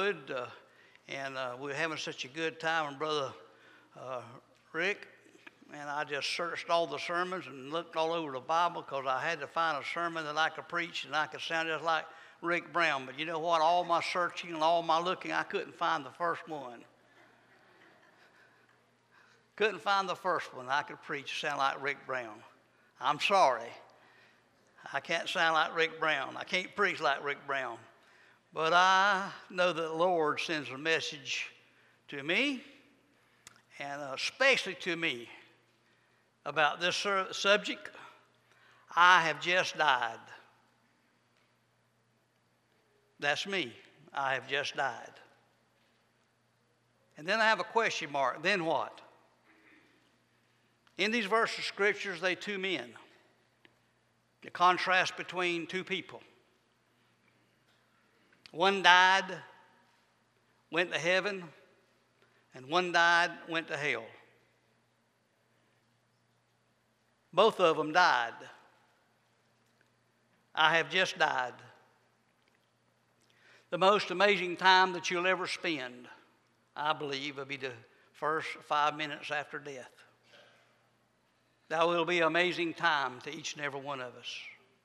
Hollywood, and we were having such a good time. And Brother Rick, and I just searched all the sermons and looked all over the Bible because I had to find a sermon that I could preach and I could sound just like Rick Brown. But you know what? All my searching and all my looking, I couldn't find the first one. Couldn't find the first one I could preach sound like Rick Brown. I'm sorry. I can't sound like Rick Brown. I can't preach like Rick Brown. But I know that the Lord sends a message to me, and especially to me, about this subject. I have just died. That's me. I have just died. And then I have a question mark. Then what? In these verses of scriptures, they two men. The contrast between two people. One died, went to heaven, and one died, went to hell. Both of them died. I have just died. The most amazing time that you'll ever spend, I believe, will be the first 5 minutes after death. That will be an amazing time to each and every one of us.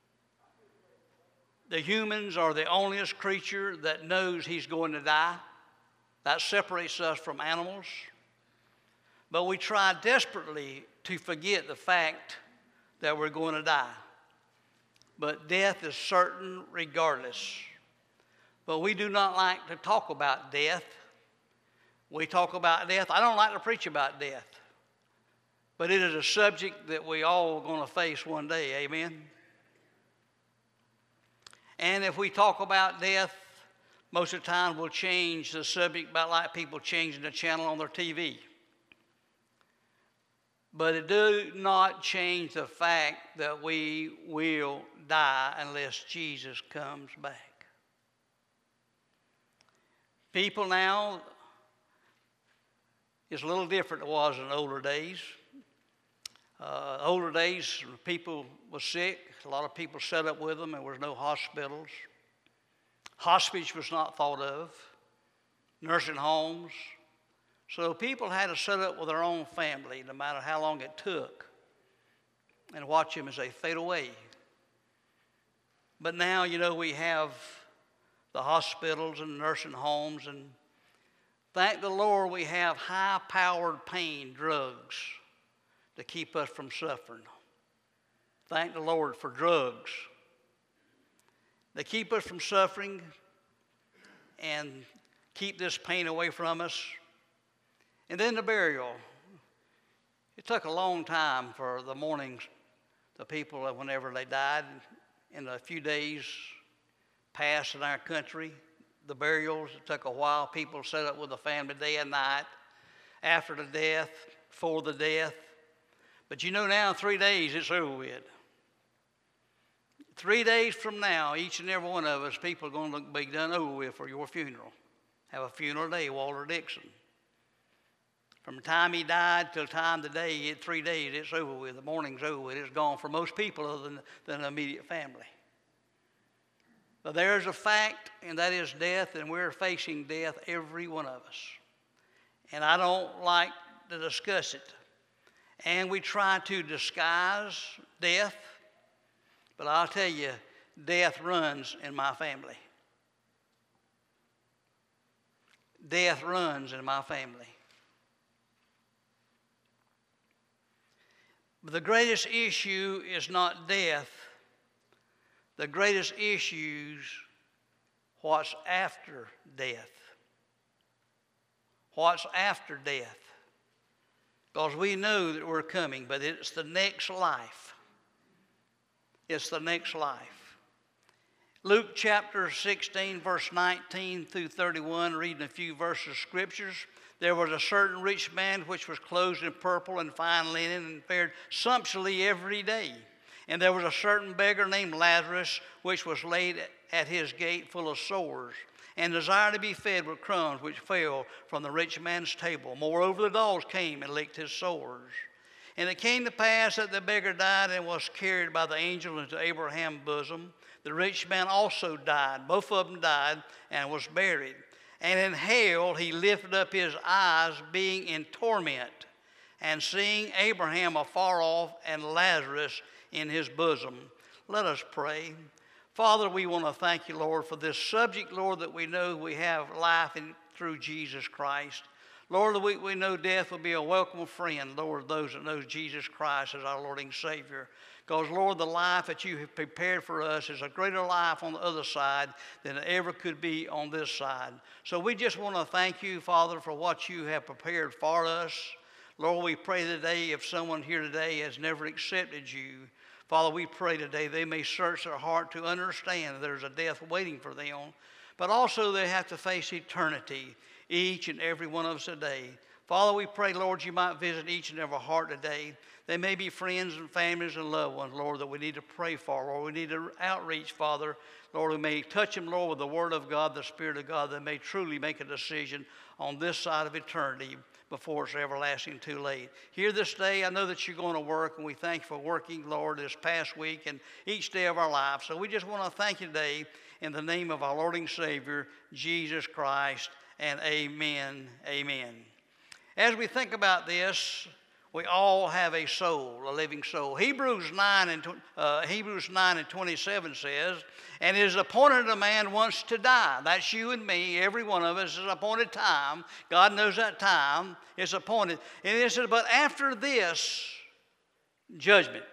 The humans are the onlyest creature that knows he's going to die. That separates us from animals. But we try desperately to forget the fact that we're going to die. But death is certain regardless. But we do not like to talk about death. We talk about death. I don't like to preach about death. But it is a subject that we all are going to face one day, amen? And if we talk about death, most of the time we'll change the subject about like people changing the channel on their TV. But it does not change the fact that we will die unless Jesus comes back. People now, it's a little different than it was in the older days. Older days, people were sick. A lot of people set up with them. There was no hospitals. Hospice was not thought of. Nursing homes. So people had to set up with their own family, no matter how long it took, and watch them as they fade away. But now, you know, we have the hospitals and nursing homes, and thank the Lord we have high-powered pain drugs to keep us from suffering. Thank the Lord for drugs. They keep us from suffering and keep this pain away from us. And then the burial. It took a long time for the mournings, the people, whenever they died. In a few days passed in our country, the burials, it took a while. People set up with the family day and night, after the death, before the death. But you know now, in 3 days, it's over with. 3 days from now, each and every one of us, people are going to be done over with for your funeral. Have a funeral day, Walter Dixon. From the time he died till the time today, 3 days, it's over with. The mourning's over with. It's gone for most people other than the immediate family. But there's a fact, and that is death, and we're facing death, every one of us. And I don't like to discuss it. And we try to disguise death, but I'll tell you, death runs in my family. Death runs in my family. But the greatest issue is not death. The greatest issue is what's after death. What's after death? Because we know that we're coming, but it's the next life. It's the next life. Luke chapter 16, verse 19 through 31, reading a few verses of scriptures. There was a certain rich man which was clothed in purple and fine linen and fared sumptuously every day. And there was a certain beggar named Lazarus which was laid at his gate full of sores, and desired to be fed with crumbs which fell from the rich man's table. Moreover, the dogs came and licked his sores. And it came to pass that the beggar died and was carried by the angel into Abraham's bosom. The rich man also died. Both of them died and was buried. And in hell he lifted up his eyes, being in torment, and seeing Abraham afar off and Lazarus in his bosom. Let us pray. Father, we want to thank you, Lord, for this subject, Lord, that we know we have life through Jesus Christ. Lord, we know death will be a welcome friend, Lord, those that know Jesus Christ as our Lord and Savior. Because, Lord, the life that you have prepared for us is a greater life on the other side than it ever could be on this side. So we just want to thank you, Father, for what you have prepared for us. Lord, we pray today if someone here today has never accepted you, Father, we pray today they may search their heart to understand that there's a death waiting for them, but also they have to face eternity, each and every one of us today. Father, we pray, Lord, you might visit each and every heart today. They may be friends and families and loved ones, Lord, that we need to pray for, or we need to outreach, Father. Lord, we may touch them, Lord, with the Word of God, the Spirit of God, that may truly make a decision on this side of eternity before it's everlasting too late. Here this day, I know that you're going to work, and we thank you for working, Lord, this past week and each day of our life. So we just want to thank you today in the name of our Lord and Savior, Jesus Christ, and amen, amen. As we think about this, we all have a soul, a living soul. Hebrews 9 and 27 says, and it is appointed a man once to die. That's you and me, every one of us is appointed time. God knows that time is appointed. And it says, but after this, judgment.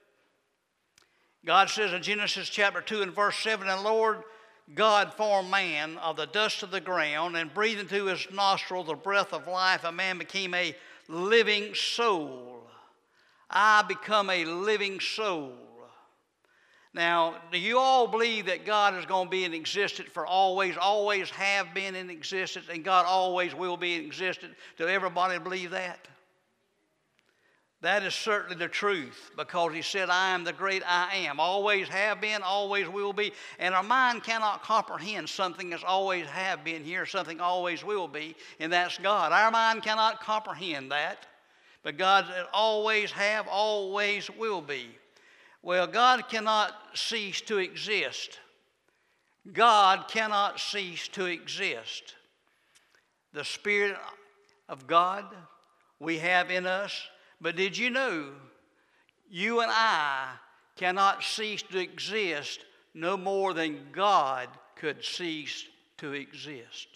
God says in Genesis chapter 2 and verse 7, and Lord God formed man of the dust of the ground and breathed into his nostril the breath of life, and man became a living soul. I become a living soul. Now, do you all believe that God is going to be in existence for always have been in existence, and God always will be in existence? Do everybody believe that? That is certainly the truth, because he said, I am the great I am. Always have been, always will be. And our mind cannot comprehend something that's always have been here, something always will be, and that's God. Our mind cannot comprehend that. But God said, always have, always will be. Well, God cannot cease to exist. God cannot cease to exist. The Spirit of God we have in us. But did you know you and I cannot cease to exist no more than God could cease to exist?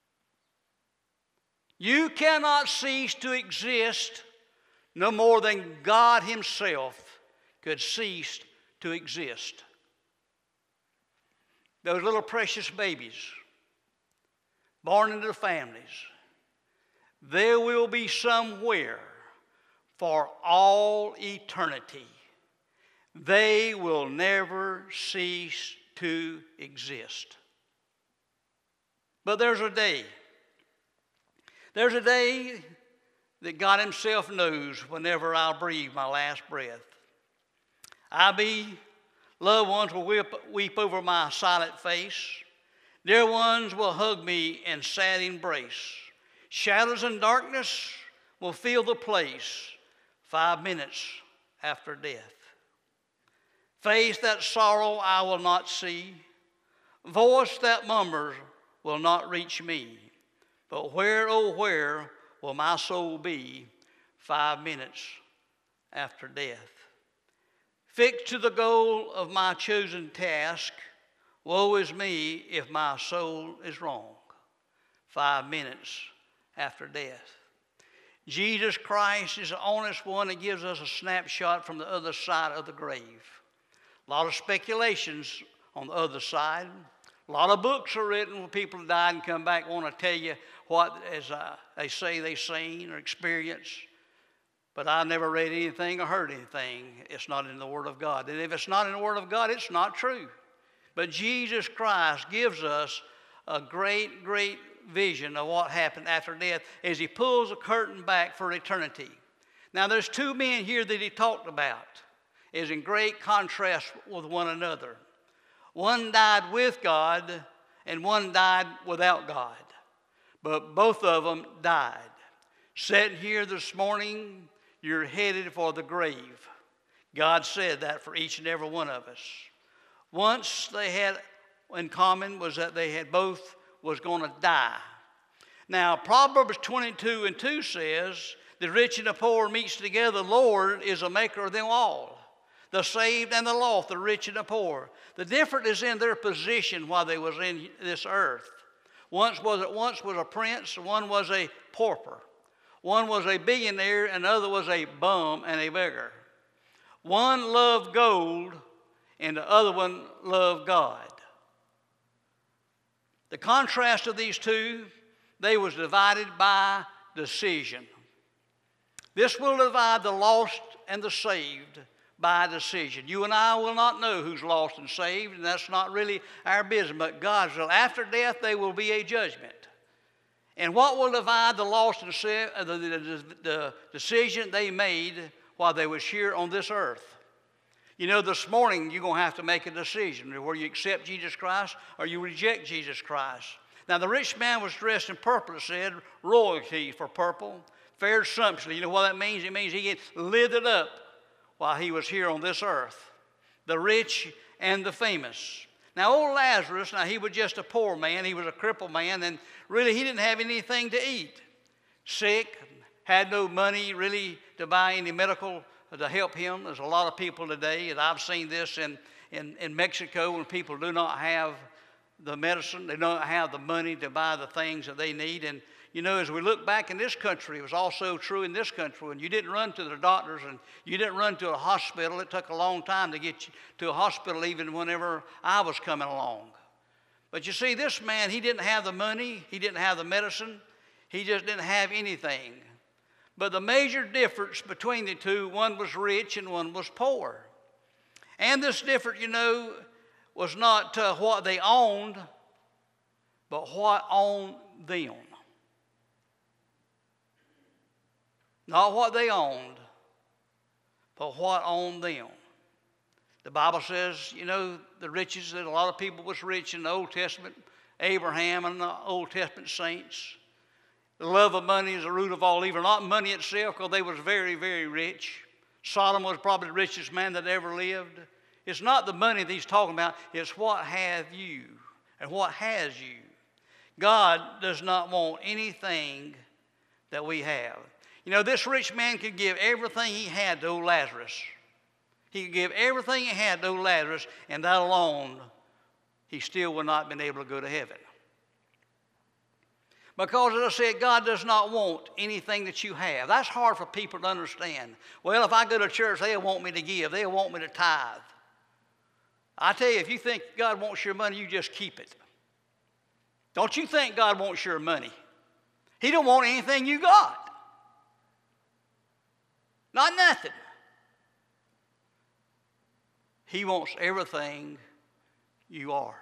You cannot cease to exist no more than God himself could cease to exist. Those little precious babies born into families, there will be somewhere for all eternity. They will never cease to exist. But there's a day that God himself knows whenever I'll breathe my last breath. Loved ones will weep over my silent face. Dear ones will hug me in sad embrace. Shadows and darkness will fill the place 5 minutes after death. Face that sorrow I will not see. Voice that murmurs will not reach me. But where, oh where, will my soul be 5 minutes after death? Fixed to the goal of my chosen task, woe is me if my soul is wrong. 5 minutes after death. Jesus Christ is the honest one that gives us a snapshot from the other side of the grave. A lot of speculations on the other side. A lot of books are written when people have died and come back want to tell you what they say they've seen or experienced. But I never read anything or heard anything. It's not in the Word of God. And if it's not in the Word of God, it's not true. But Jesus Christ gives us a great, great vision of what happened after death as he pulls the curtain back for eternity. Now, there's two men here that he talked about is in great contrast with one another. One died with God and one died without God. But both of them died. Sitting here this morning, you're headed for the grave. God said that for each and every one of us. Once they had in common was that they had both was going to die. Now, Proverbs 22:2 says, the rich and the poor meets together. The Lord is a maker of them all. The saved and the lost, the rich and the poor. The difference is in their position while they was in this earth. Once was a prince, one was a pauper. One was a billionaire, and the other was a bum and a beggar. One loved gold, and the other one loved God. The contrast of these two, they was divided by decision. This will divide the lost and the saved by decision. You and I will not know who's lost and saved, and that's not really our business, but God's will. After death, there will be a judgment. And what will divide the lost and the decision they made while they was here on this earth? You know, this morning you're going to have to make a decision where you accept Jesus Christ or you reject Jesus Christ. Now, the rich man was dressed in purple, it said, royalty for purple, fared sumptuously. You know what that means? It means he lived it up while he was here on this earth. The rich and the famous. Now, old Lazarus, he was just a poor man. He was a crippled man, and really he didn't have anything to eat. Sick, had no money really to buy any medical to help him. There's a lot of people today, and I've seen this in Mexico, when people do not have the medicine, they don't have the money to buy the things that they need. And you know, as we look back in this country, it was also true in this country. When you didn't run to the doctors and you didn't run to a hospital, it took a long time to get you to a hospital, even whenever I was coming along. But you see, this man, he didn't have the money, he didn't have the medicine, he just didn't have anything. But the major difference between the two, one was rich and one was poor. And this difference, you know, was not what they owned, but what owned them. Not what they owned, but what owned them. The Bible says, you know, the riches, that a lot of people was rich in the Old Testament, Abraham and the Old Testament saints. The love of money is the root of all evil. Not money itself, because they was very, very rich. Sodom was probably the richest man that ever lived. It's not the money that he's talking about. It's what have you and what has you. God does not want anything that we have. You know, this rich man could give everything he had to old Lazarus. He could give everything he had to old Lazarus, and that alone, he still would not have been able to go to heaven. Because, as I said, God does not want anything that you have. That's hard for people to understand. Well, if I go to church, they'll want me to give. They'll want me to tithe. I tell you, if you think God wants your money, you just keep it. Don't you think God wants your money? He don't want anything you got. Not nothing. He wants everything you are.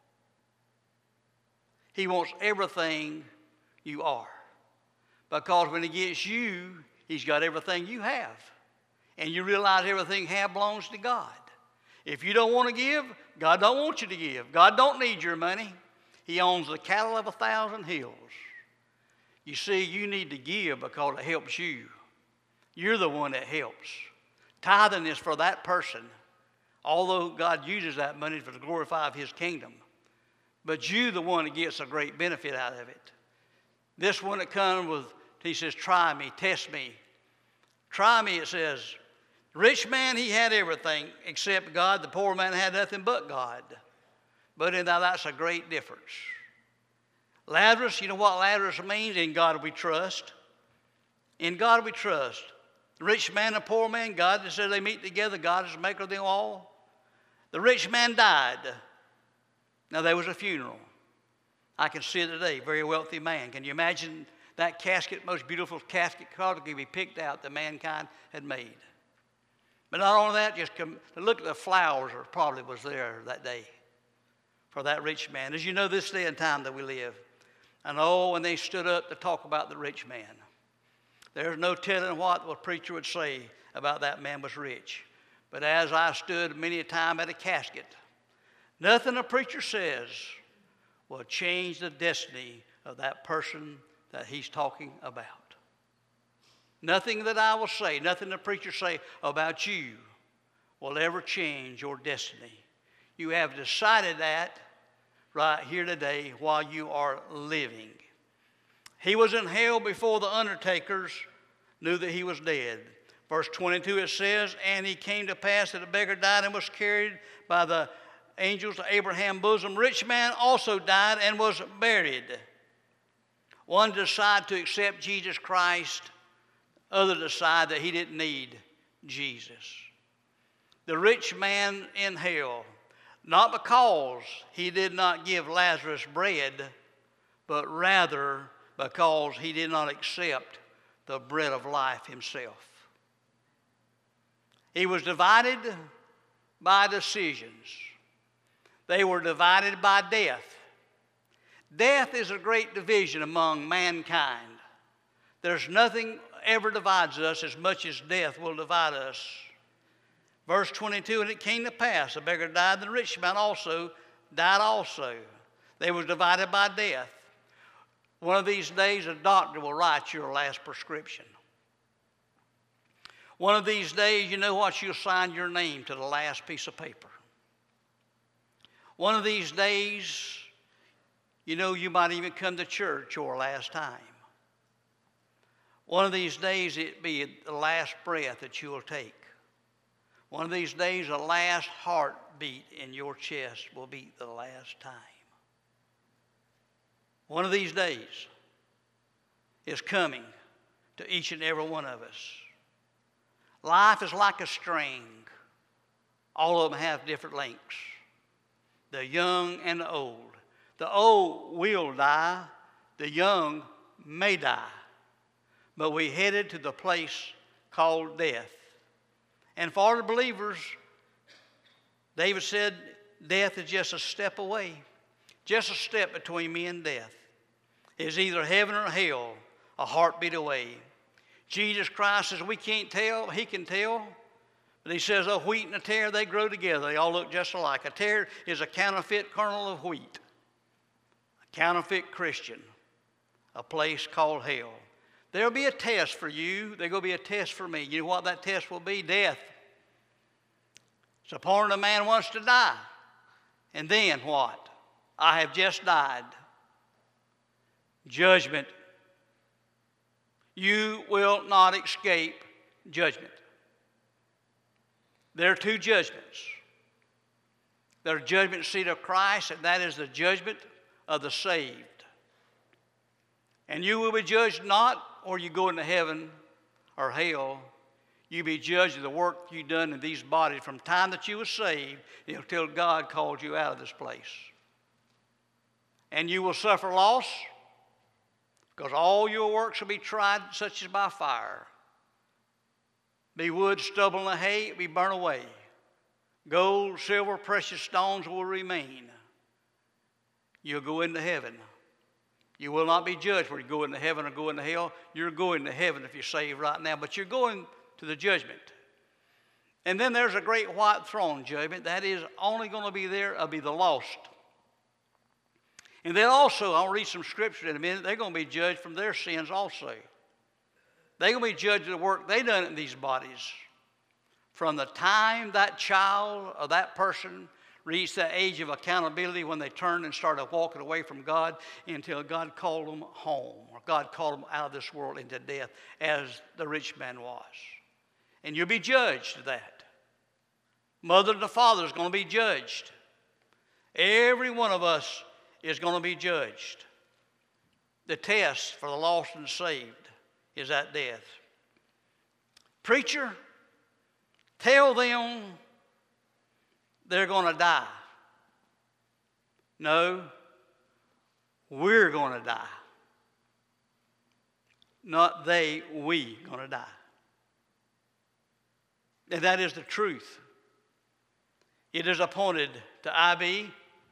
He wants everything you are. Because when he gets you, he's got everything you have. And you realize everything you have belongs to God. If you don't want to give, God don't want you to give. God don't need your money. He owns the cattle of 1,000 hills. You see, you need to give because it helps you. You're the one that helps. Tithing is for that person, although God uses that money for the glory of his kingdom. But you the one that gets a great benefit out of it. This one that comes with, he says, try me, test me. Try me, it says. The rich man, he had everything except God. The poor man had nothing but God. But now that's a great difference. Lazarus, you know what Lazarus means? In God we trust. In God we trust. The rich man and the poor man, God that says they meet together, God is the maker of them all. The rich man died. Now there was a funeral. I can see it today, very wealthy man. Can you imagine that casket, most beautiful casket could be picked out that mankind had made? But not only that, just look at the flowers that probably was there that day for that rich man. As you know, this day and time that we live. And oh, when they stood up to talk about the rich man, there's no telling what the preacher would say about that man was rich. But as I stood many a time at a casket, nothing a preacher says will change the destiny of that person that he's talking about. Nothing that I will say, nothing the preacher say about you will ever change your destiny. You have decided that right here today while you are living. He was in hell before the undertakers knew that he was dead. Verse 22, it says, and he came to pass that a beggar died and was carried by the angels to Abraham's bosom. Rich man also died and was buried. One decided to accept Jesus Christ. Other decided that he didn't need Jesus. The rich man in hell, not because he did not give Lazarus bread, but rather because he did not accept the bread of life himself. He was divided by decisions. They were divided by death. Death is a great division among mankind. There's nothing ever divides us as much as death will divide us. Verse 22, and it came to pass, the beggar died, the rich man also died also. They were divided by death. One of these days, a doctor will write your last prescription. One of these days, you know what? You'll sign your name to the last piece of paper. One of these days, you know you might even come to church your last time. One of these days, it'll be the last breath that you will take. One of these days, the last heartbeat in your chest will beat the last time. One of these days is coming to each and every one of us. Life is like a string. All of them have different lengths. The young and the old. The old will die. The young may die. But we headed to the place called death. And for the believers, David said, death is just a step away. Just a step between me and death. It's either heaven or hell, a heartbeat away. Jesus Christ says we can't tell, he can tell. But he says a wheat and a tare, they grow together. They all look just alike. A tare is a counterfeit kernel of wheat. A counterfeit Christian. A place called hell. There'll be a test for you. There's going to be a test for me. You know what that test will be? Death. It's upon a man wants to die. And then what? I have just died. Judgment. You will not escape judgment. There are two judgments. There's a judgment seat of Christ, and that is the judgment of the saved. And you will be judged not, or you go into heaven or hell. You be judged of the work you've done in these bodies from the time that you were saved until God called you out of this place. And you will suffer loss, because all your works will be tried, such as by fire. Be wood, stubble, and hay, be burnt away. Gold, silver, precious stones will remain. You'll go into heaven. You will not be judged whether you go into heaven or go into hell. You're going to heaven if you're saved right now, but you're going to the judgment. And then there's a great white throne judgment. That is only going to be there, be the lost. And then also, I'll read some scripture in a minute, they're going to be judged from their sins also. They're going to be judged of the work they done in these bodies. From the time that child or that person reached that age of accountability when they turned and started walking away from God until God called them home, or God called them out of this world into death, as the rich man was. And you'll be judged of that. Mother and the father is going to be judged. Every one of us is going to be judged. The test for the lost and saved is that death. Preacher, tell them they're going to die. No, we're going to die. Not they, we going to die. And that is the truth. It is appointed to IB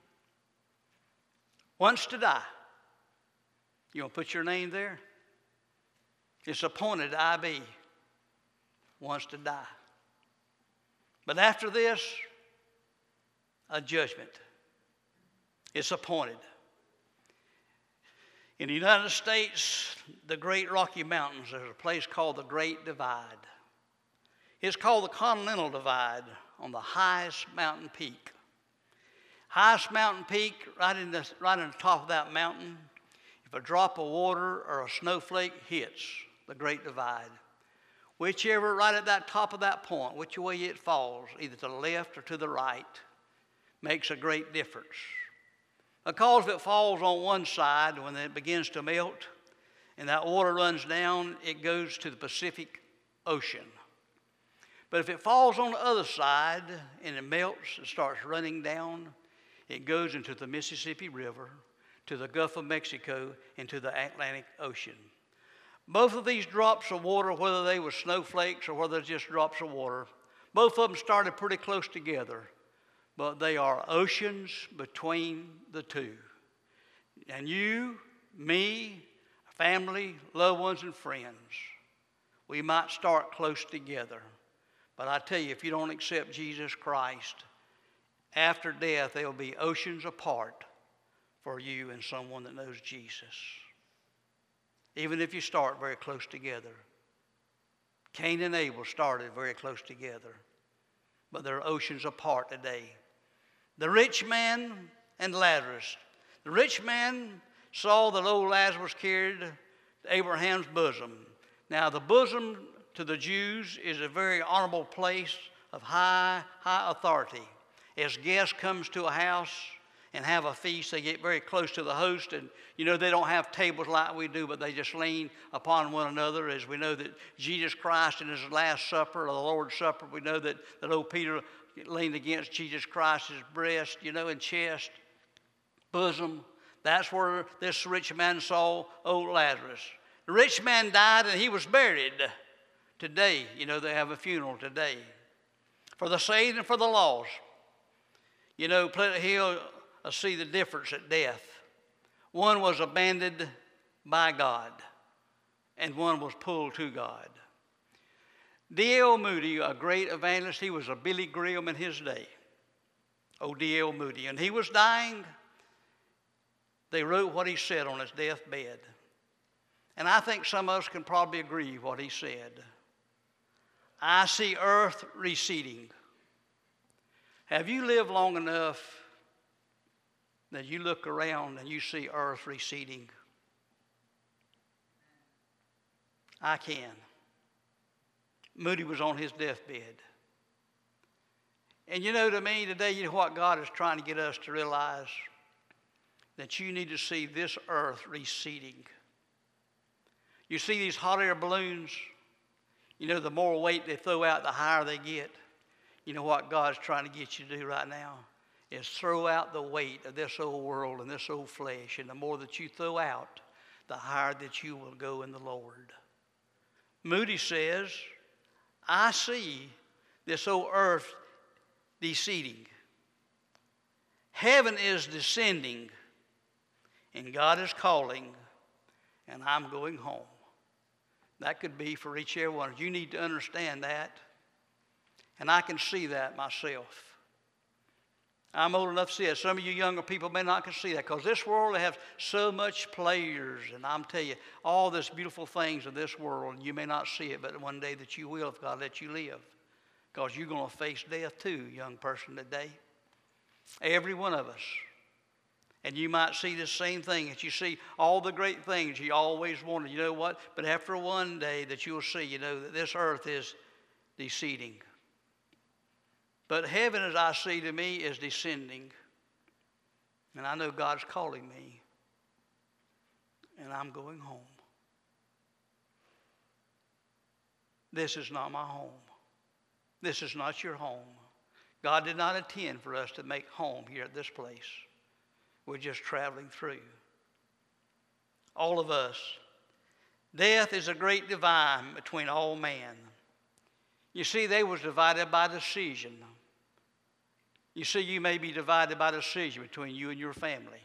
once to die. You want to put your name there? It's appointed to IB once to die. But after this, a judgment. It's appointed. In the United States, the Great Rocky Mountains, there's a place called the Great Divide. It's called the Continental Divide on the highest mountain peak. Highest mountain peak, right in the top of that mountain. If If a drop of water or a snowflake hits the Great Divide, whichever, right at that top of that point, which way it falls, either to the left or to the right, makes a great difference. Because if it falls on one side, when it begins to melt and that water runs down, it goes to the Pacific Ocean. But if it falls on the other side and it melts and starts running down, it goes into the Mississippi River, to the Gulf of Mexico, and to the Atlantic Ocean. Both of these drops of water, whether they were snowflakes or whether they're just drops of water, both of them started pretty close together, but they are oceans between the two. And you, me, family, loved ones, and friends, we might start close together. But I tell you, if you don't accept Jesus Christ, after death, there will be oceans apart for you and someone that knows Jesus. Even if you start very close together. Cain and Abel started very close together, but they're oceans apart today. The rich man and Lazarus. The rich man saw that old Lazarus carried to Abraham's bosom. Now, the bosom to the Jews is a very honorable place of high authority. As guests comes to a house and have a feast, they get very close to the host, and you know they don't have tables like we do, but they just lean upon one another. As we know that Jesus Christ in his Last Supper, or the Lord's Supper, we know that old Peter leaned against Jesus Christ's breast, and chest, bosom. That's where this rich man saw old Lazarus. The rich man died and he was buried. Today, they have a funeral today. For the saved and for the lost. Pleasant Hill, I see the difference at death. One was abandoned by God, and one was pulled to God. D.L. Moody, a great evangelist, he was a Billy Graham in his day. D.L. Moody. And he was dying. They wrote what he said on his deathbed. And I think some of us can probably agree what he said. I see earth receding. Have you lived long enough that you look around and you see earth receding? I can. Moody was on his deathbed. And to me today, what God is trying to get us to realize? That you need to see this earth receding. You see these hot air balloons, the more weight they throw out, the higher they get. You know what God's trying to get you to do right now? Is throw out the weight of this old world and this old flesh. And the more that you throw out, the higher that you will go in the Lord. Moody says, I see this old earth receding. Heaven is descending, and God is calling, and I'm going home. That could be for each and every one. You need to understand that. And I can see that myself. I'm old enough to see it. Some of you younger people may not can see that because this world has so much pleasures. And I'm telling you, all this beautiful things of this world, you may not see it, but one day that you will if God lets you live. Because you're going to face death too, young person, today. Every one of us. And you might see the same thing, that you see all the great things you always wanted. You know what? But after one day that you'll see, that this earth is receding. But heaven, as I see to me, is descending. And I know God's calling me. And I'm going home. This is not my home. This is not your home. God did not intend for us to make home here at this place. We're just traveling through. All of us. Death is a great divide between all man. You see, they was divided by decision. You see, you may be divided by decision between you and your family.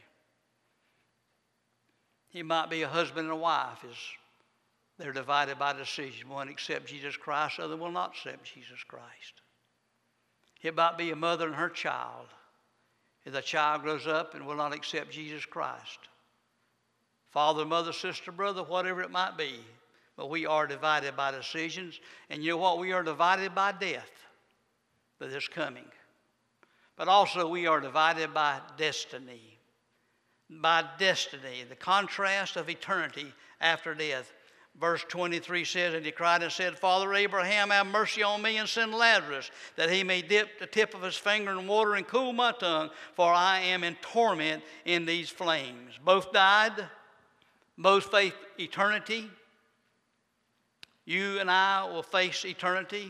It might be a husband and a wife. They're divided by decision. One accepts Jesus Christ, the other will not accept Jesus Christ. It might be a mother and her child. If the child grows up and will not accept Jesus Christ. Father, mother, sister, brother, whatever it might be. But we are divided by decisions. And you know what? We are divided by death that is coming. But also we are divided by destiny. by destiny, the contrast of eternity after death. Verse 23 says, and he cried and said, Father Abraham, have mercy on me and send Lazarus, that he may dip the tip of his finger in water and cool my tongue, for I am in torment in these flames. Both died, both face eternity. You and I will face eternity.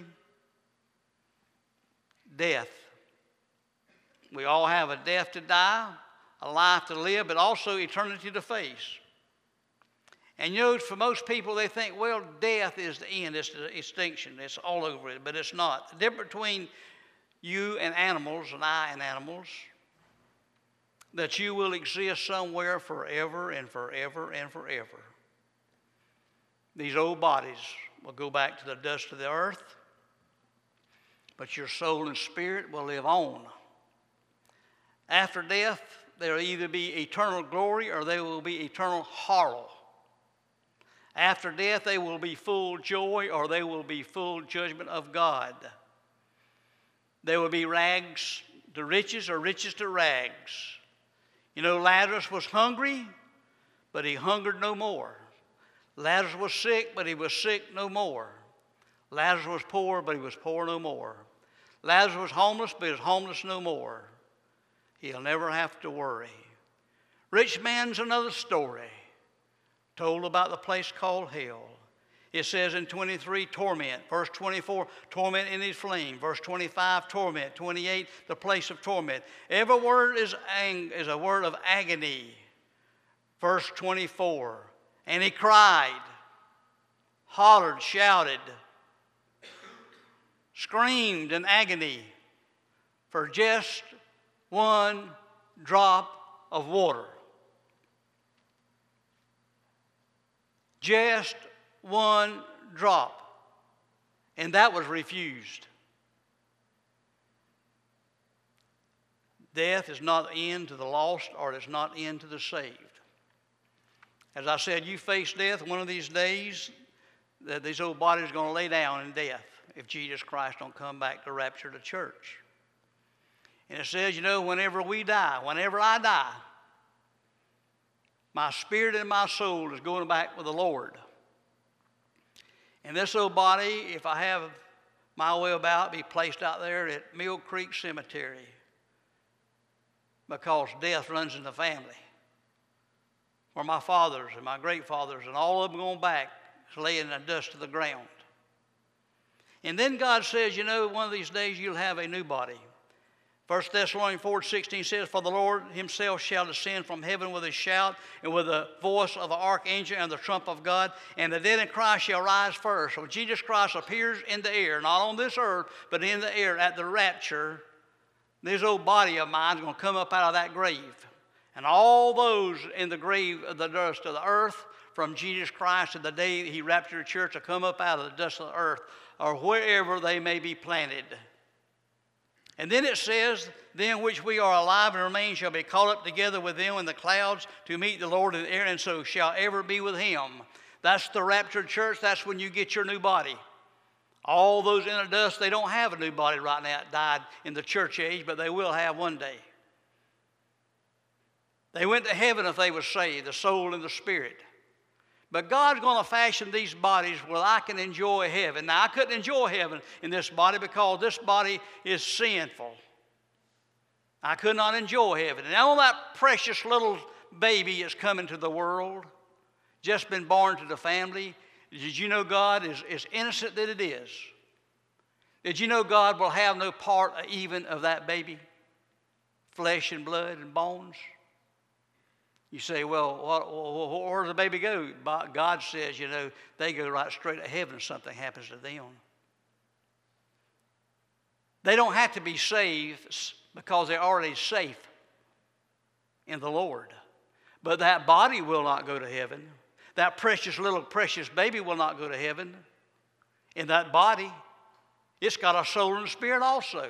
Death. We all have a death to die, a life to live, but also eternity to face. And you know, for most people, they think, well, death is the end, it's the extinction, it's all over it, but it's not. The difference between you and animals, and I and animals, that you will exist somewhere forever and forever and forever. These old bodies will go back to the dust of the earth, but your soul and spirit will live on. After death, there will either be eternal glory or there will be eternal horror. After death, they will be full joy or they will be full judgment of God. There will be rags to riches or riches to rags. You know, Lazarus was hungry, but he hungered no more. Lazarus was sick, but he was sick no more. Lazarus was poor, but he was poor no more. Lazarus was homeless, but he was homeless no more. He'll never have to worry. Rich man's another story, told about the place called hell. It says in 23, torment. Verse 24, torment in his flame. Verse 25, torment. 28, the place of torment. Every word is a word of agony. Verse 24, and he cried, hollered, shouted, screamed in agony for just one drop of water. Just one drop. And that was refused. Death is not the end to the lost, or it's not the end to the saved. As I said, you face death one of these days, that these old bodies are going to lay down in death if Jesus Christ don't come back to rapture the church. And it says, you know, whenever we die, whenever I die, my spirit and my soul is going back with the Lord. And this old body, if I have my way about, be placed out there at Mill Creek Cemetery, because death runs in the family. Where my fathers and my great fathers and all of them going back is laying in the dust of the ground. And then God says, you know, one of these days you'll have a new body. 1 Thessalonians 4:16 says, for the Lord himself shall descend from heaven with a shout and with the voice of the archangel and the trump of God, and the dead in Christ shall rise first. So Jesus Christ appears in the air, not on this earth, but in the air at the rapture. This old body of mine is going to come up out of that grave. And all those in the grave of the dust of the earth from Jesus Christ to the day he raptured the church will come up out of the dust of the earth, or wherever they may be planted. And then it says, then which we are alive and remain shall be caught up together with them in the clouds to meet the Lord in the air, and so shall ever be with him. That's the raptured church. That's when you get your new body. All those in the dust, they don't have a new body right now. It died in the church age, but they will have one day. They went to heaven if they were saved, the soul and the spirit. But God's going to fashion these bodies where I can enjoy heaven. Now, I couldn't enjoy heaven in this body because this body is sinful. I could not enjoy heaven. And all that precious little baby is coming to the world, just been born to the family. Did you know God is innocent that it is? Did you know God will have no part even of that baby? Flesh and blood and bones. You say, well, where does the baby go? God says, you know, they go right straight to heaven if something happens to them. They don't have to be saved because they're already safe in the Lord. But that body will not go to heaven. That precious little precious baby will not go to heaven. In that body, it's got a soul and a spirit also.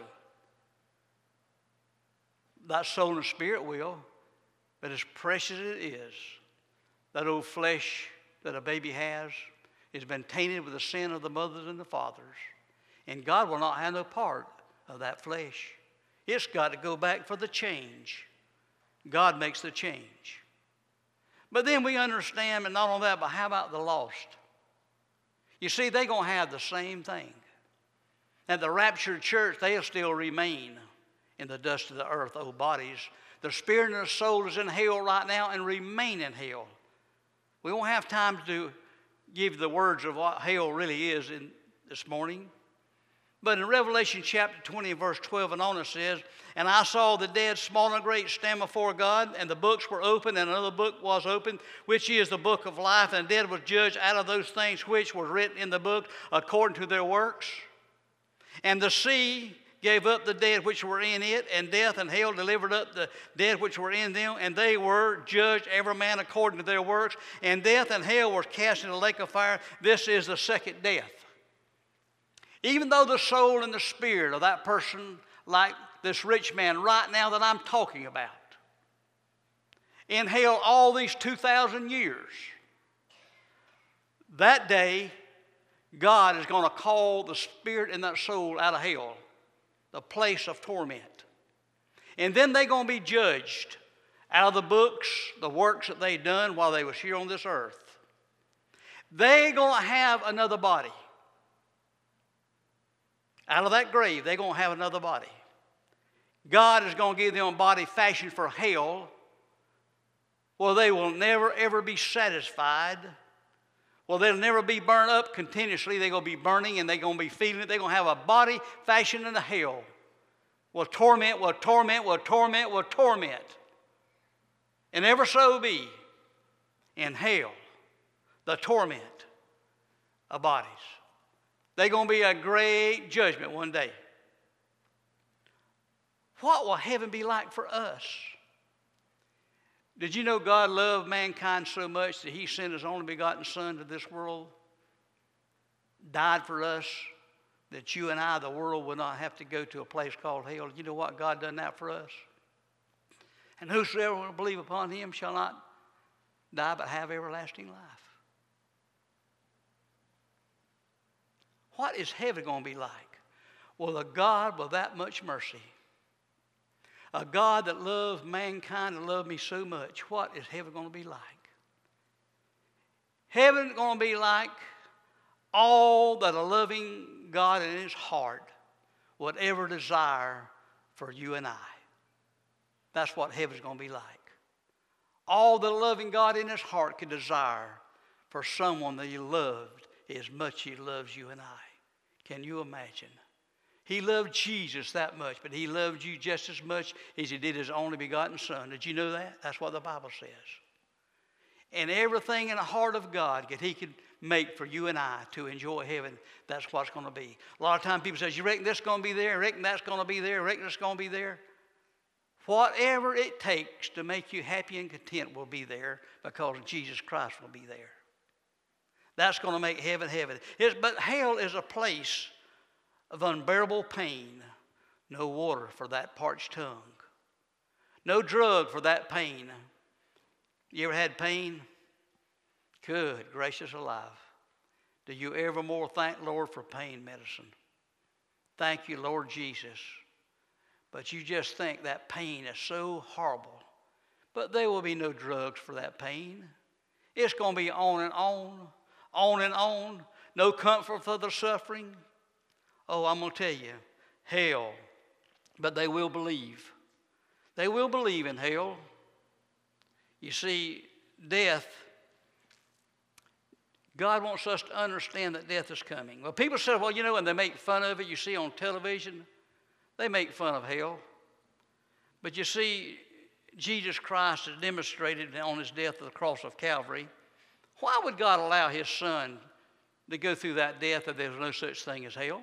That soul and spirit will. But as precious as it is, that old flesh that a baby has been tainted with the sin of the mothers and the fathers. And God will not have no part of that flesh. It's got to go back for the change. God makes the change. But then we understand, and not only that, but how about the lost? You see, they're going to have the same thing. At the raptured church, they'll still remain in the dust of the earth, old bodies. The spirit and the soul is in hell right now and remain in hell. We won't have time to give the words of what hell really is this morning. But in Revelation chapter 20, verse 12 and on, it says, "And I saw the dead, small and great, stand before God, and the books were opened, and another book was opened, which is the book of life. And the dead was judged out of those things which were written in the book according to their works. And the sea gave up the dead which were in it, and death and hell delivered up the dead which were in them, and they were judged every man according to their works. And death and hell were cast into the lake of fire. This is the second death." Even though the soul and the spirit of that person, like this rich man right now that I'm talking about, in hell all these 2,000 years, that day God is going to call the spirit and that soul out of hell, the place of torment. And then they're going to be judged out of the books, the works that they done while they was here on this earth. They're going to have another body. Out of that grave, they're going to have another body. God is going to give them a body fashioned for hell, where they will never, ever be satisfied. Well, they'll never be burned up continuously. They're going to be burning, and they're going to be feeling it. They're going to have a body fashioned into hell. Will torment, will torment, will torment, will torment. And ever so be in hell, the torment of bodies. They're going to be a great judgment one day. What will heaven be like for us? Did you know God loved mankind so much that He sent His only begotten Son to this world, died for us, that you and I, the world, would not have to go to a place called hell? You know what? God done that for us. "And whosoever will believe upon Him shall not die but have everlasting life." What is heaven going to be like? Well, a God with that much mercy. A God that loves mankind and loved me so much. What is heaven going to be like? Heaven is going to be like all that a loving God in His heart would ever desire for you and I. That's what heaven is going to be like. All that a loving God in His heart could desire for someone that He loved as much as He loves you and I. Can you imagine? He loved Jesus that much, but He loved you just as much as He did His only begotten Son. Did you know that? That's what the Bible says. And everything in the heart of God that He could make for you and I to enjoy heaven, that's what's going to be. A lot of times people say, "You reckon this is going to be there? Reckon that's going to be there? Reckon it's going to be there?" Whatever it takes to make you happy and content will be there, because Jesus Christ will be there. That's going to make heaven heaven. But hell is a place of unbearable pain. No water for that parched tongue. No drug for that pain. You ever had pain? Good gracious alive. Do you evermore thank Lord for pain medicine? Thank you, Lord Jesus. But you just think that pain is so horrible. But there will be no drugs for that pain. It's going to be on and on. On and on, no comfort for the suffering. Oh, I'm going to tell you, hell, but they will believe. They will believe in hell. You see, death, God wants us to understand that death is coming. Well, people say, well, you know, and they make fun of it. You see on television, they make fun of hell. But you see, Jesus Christ has demonstrated on His death at the cross of Calvary. Why would God allow His Son to go through that death if there was no such thing as hell?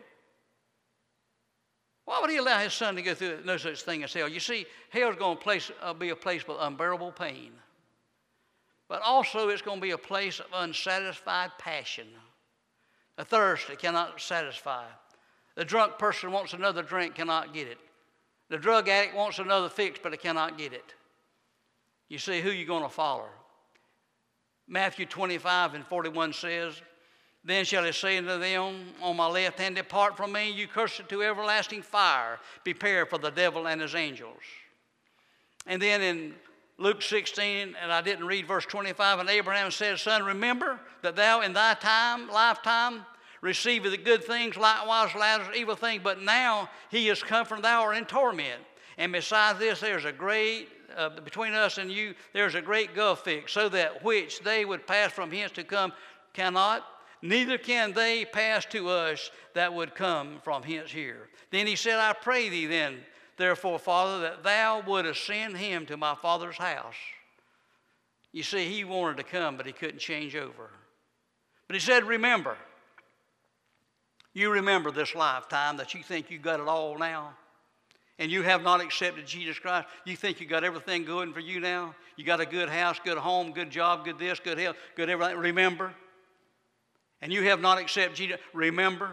Why would He allow His Son to go through no such thing as hell? You see, hell is going to be a place with unbearable pain. But also it's going to be a place of unsatisfied passion. A thirst that cannot satisfy. The drunk person wants another drink, cannot get it. The drug addict wants another fix, but he cannot get it. You see, who are you going to follow? Matthew 25:41 says, "Then shall He say unto them on my left hand, Depart from me, you cursed, to everlasting fire, prepared for the devil and his angels." And then in Luke 16, and I didn't read verse 25, and Abraham said, Son, remember that thou in thy lifetime received the good things, likewise Lazarus evil things, but now he is come from thou art in torment. And besides this, there's a great, between us and you, there's a great gulf fixed, so that which they would pass from hence to come cannot, neither can they pass to us that would come from hence here. Then he said, I pray thee then, therefore, Father, that thou wouldest send him to my father's house. You see, he wanted to come, but he couldn't change over. But he said, remember. You remember this lifetime that you think you got it all now, and you have not accepted Jesus Christ. You think you got everything going for you now. You got a good house, good home, good job, good this, good health, good everything. Remember. And you have not accepted Jesus. Remember.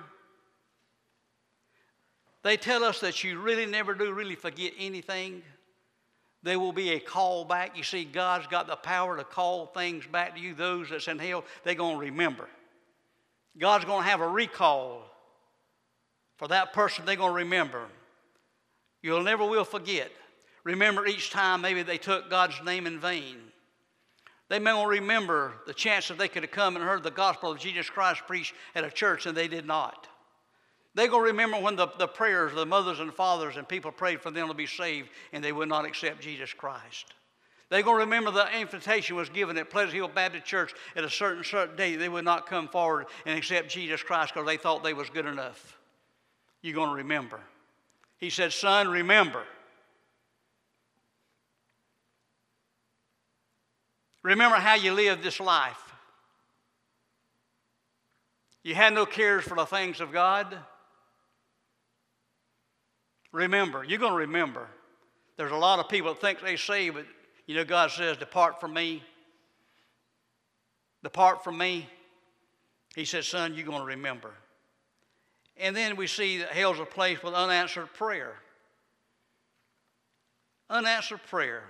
They tell us that you really never do really forget anything. There will be a call back. You see, God's got the power to call things back to you. Those that's in hell, they're going to remember. God's going to have a recall for that person. They're going to remember. You'll never will forget. Remember each time maybe they took God's name in vain. They may not remember the chance that they could have come and heard the gospel of Jesus Christ preached at a church, and they did not. They're going to remember when the prayers of the mothers and fathers and people prayed for them to be saved, and they would not accept Jesus Christ. They're going to remember the invitation was given at Pleasant Hill Baptist Church at a certain day. They would not come forward and accept Jesus Christ because they thought they was good enough. You're going to remember. He said, son, remember. Remember how you lived this life. You had no cares for the things of God. Remember. You're going to remember. There's a lot of people that think they saved, but you know, God says, depart from me. Depart from me. He said, son, you're going to remember. And then we see that hell's a place with unanswered prayer. Unanswered prayer.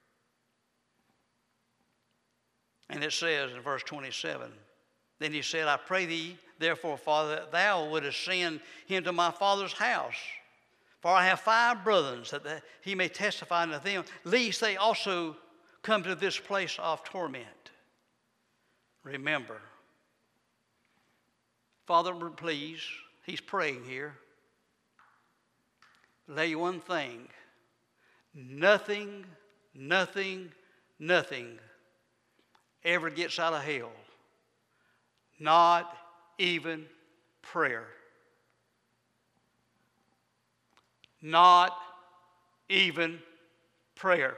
And it says in verse 27, then he said, I pray thee, therefore, Father, that thou wouldest send him to my father's house. For I have 5 brethren, that he may testify unto them, lest they also come to this place of torment. Remember. Father, please, he's praying here. Tell you one thing. Nothing ever gets out of hell. Not even prayer. Not even prayer.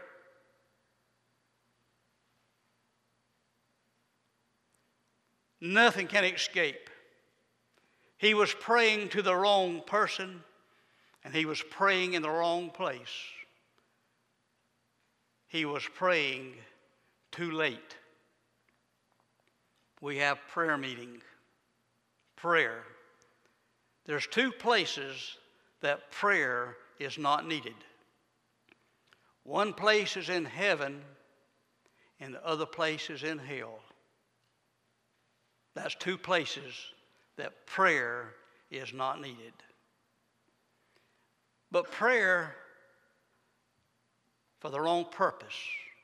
Nothing can escape. He was praying to the wrong person, and he was praying in the wrong place. He was praying too late. We have prayer meeting. Prayer. There's 2 places that prayer is not needed. One place is in heaven, and the other place is in hell. That's 2 places that prayer is not needed. But prayer for the wrong purpose.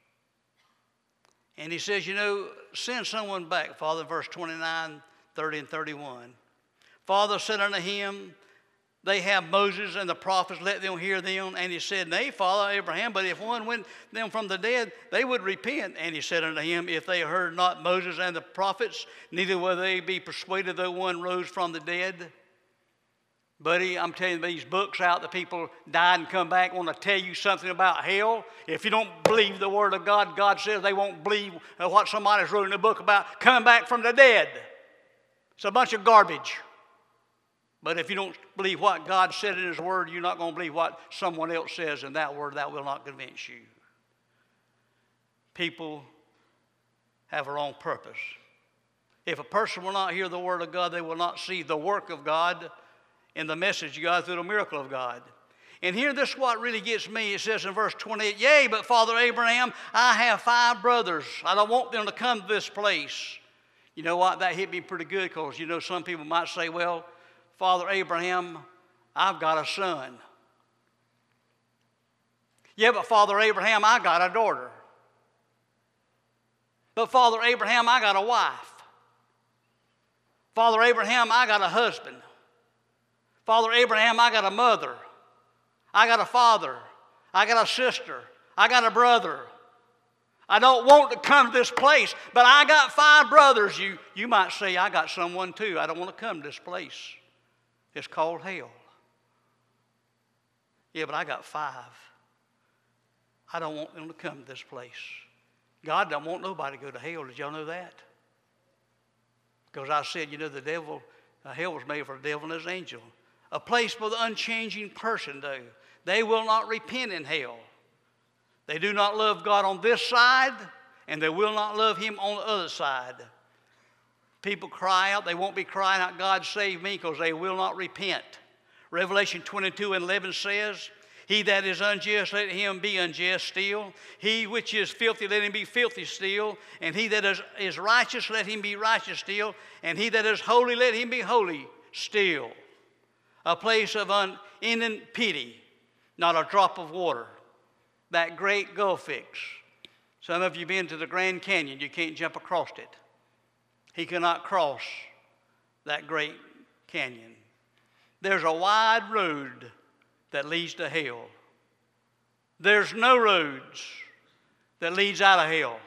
And he says, you know, send someone back, Father, verse 29, 30, and 31. Father said unto him, they have Moses and the prophets, let them hear them. And he said, nay, Father Abraham, but if one went them from the dead, they would repent. And he said unto him, if they heard not Moses and the prophets, neither will they be persuaded though one rose from the dead. Buddy, I'm telling you, these books out, the people died and come back, want to tell you something about hell. If you don't believe the word of God, God says they won't believe what somebody's wrote in a book about coming back from the dead. It's a bunch of garbage. But if you don't believe what God said in his word, you're not going to believe what someone else says in that word. That will not convince you. People have a wrong purpose. If a person will not hear the word of God, they will not see the work of God and the message of God through the miracle of God. And here, this is what really gets me. It says in verse 28, yea, but Father Abraham, I have 5 brothers. I don't want them to come to this place. You know what? That hit me pretty good because, you know, some people might say, well, Father Abraham, I've got a son. Yeah, but Father Abraham, I got a daughter. But Father Abraham, I got a wife. Father Abraham, I got a husband. Father Abraham, I got a mother. I got a father. I got a sister. I got a brother. I don't want to come to this place, but I got 5 brothers. You might say, I got someone too. I don't want to come to this place. It's called hell. Yeah, but I got 5. I don't want them to come to this place. God don't want nobody to go to hell. Did y'all know that? Because I said, the devil, hell was made for the devil and his angel. A place for the unchanging person, though. They will not repent in hell. They do not love God on this side, and they will not love him on the other side. People cry out. They won't be crying out, God save me, because they will not repent. Revelation 22:11 says, he that is unjust, let him be unjust still. He which is filthy, let him be filthy still. And he that is righteous, let him be righteous still. And he that is holy, let him be holy still. A place of unending pity, not a drop of water. That great gulf fix. Some of you have been to the Grand Canyon. You can't jump across it. He cannot cross that great canyon. There's a wide road that leads to hell. There's no roads that leads out of hell.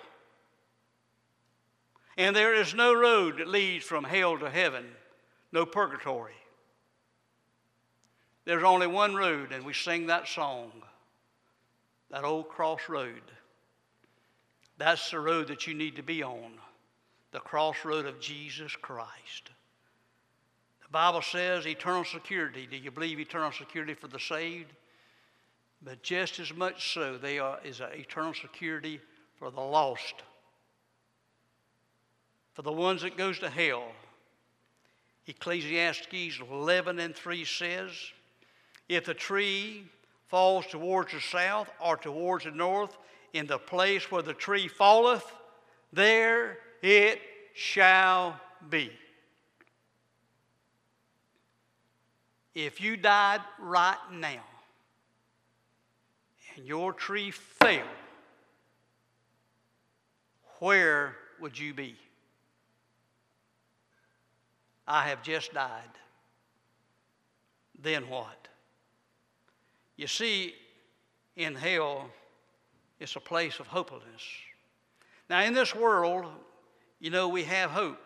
And there is no road that leads from hell to heaven, no purgatory. There's only one road, and we sing that song, that old cross road. That's the road that you need to be on, the crossroad of Jesus Christ. The Bible says eternal security. Do you believe eternal security for the saved? But just as much so, is an eternal security for the lost. For the ones that goes to hell. Ecclesiastes 11:3 says, if the tree falls towards the south or towards the north, in the place where the tree falleth, there it shall be. If you died right now and your tree fell, where would you be? I have just died. Then what? You see, in hell, it's a place of hopelessness. Now, in this world, we have hope.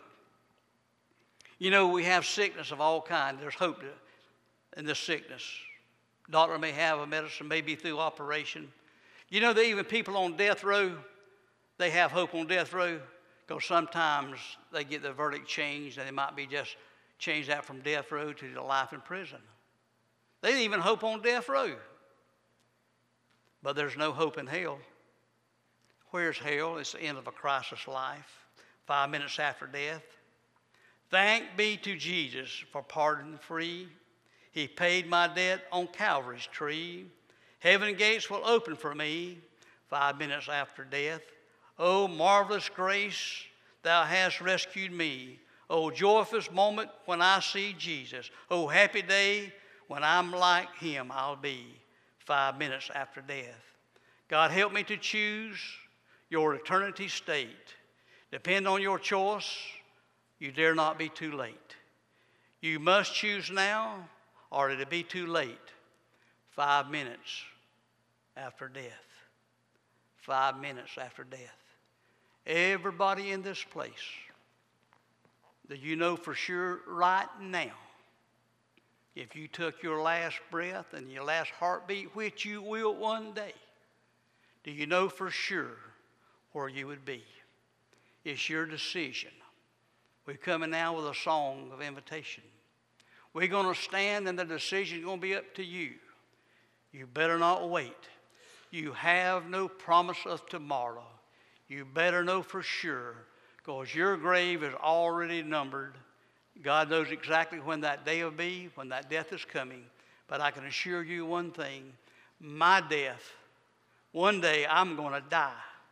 We have sickness of all kinds. There's hope in this sickness. Doctor may have a medicine, maybe through operation. That even people on death row, they have hope on death row, because sometimes they get the verdict changed, and they might be just changed out from death row to the life in prison. They even hope on death row. But there's no hope in hell. Where's hell? It's the end of a crisis life, 5 minutes after death. Thank be to Jesus for pardon free. He paid my debt on Calvary's tree. Heaven gates will open for me 5 minutes after death. Oh, marvelous grace, thou hast rescued me. Oh, joyful moment when I see Jesus. Oh, happy day when I'm like him I'll be 5 minutes after death. God, help me to choose your eternity state. Depend on your choice. You dare not be too late. You must choose now, or it'll be too late 5 minutes after death. 5 minutes after death. Everybody in this place, that you know for sure right now, if you took your last breath and your last heartbeat, which you will one day, do you know for sure where you would be? It's your decision. We're coming now with a song of invitation. We're going to stand, and the decision is going to be up to you. You better not wait. You have no promise of tomorrow. You better know for sure, because your grave is already numbered. God knows exactly when that day will be, when that death is coming. But I can assure you one thing, my death, one day I'm going to die.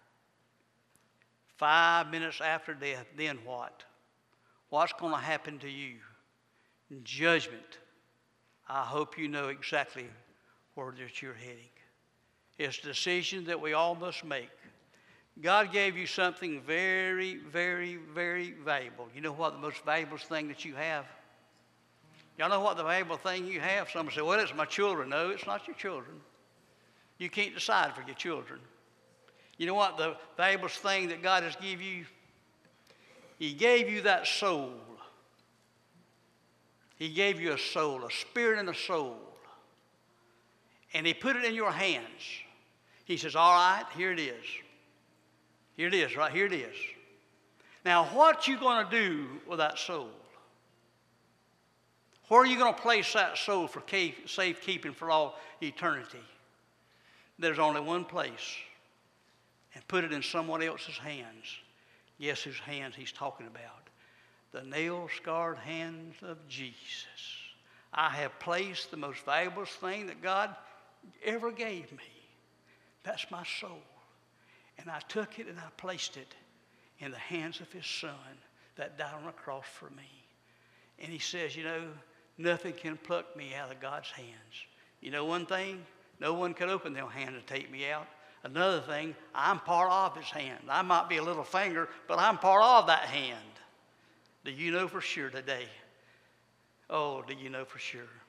5 minutes after death, then what? What's going to happen to you? Judgment. I hope you know exactly where that you're heading. It's a decision that we all must make. God gave you something very, very, very valuable. You know what the most valuable thing that you have? Y'all know what the valuable thing you have? Some say, well, it's my children. No, it's not your children. You can't decide for your children. You know what the valuable thing that God has given you? He gave you that soul. He gave you a soul, a spirit and a soul. And he put it in your hands. He says, all right, here it is. Here it is, right here it is. Now, what you going to do with that soul? Where are you going to place that soul for safekeeping for all eternity? There's only one place. And put it in someone else's hands. Guess whose hands he's talking about? The nail-scarred hands of Jesus. I have placed the most valuable thing that God ever gave me. That's my soul. And I took it and I placed it in the hands of his son that died on the cross for me. And he says, you know, nothing can pluck me out of God's hands. You know one thing? No one can open their hand and take me out. Another thing, I'm part of his hand. I might be a little finger, but I'm part of that hand. Do you know for sure today? Oh, do you know for sure?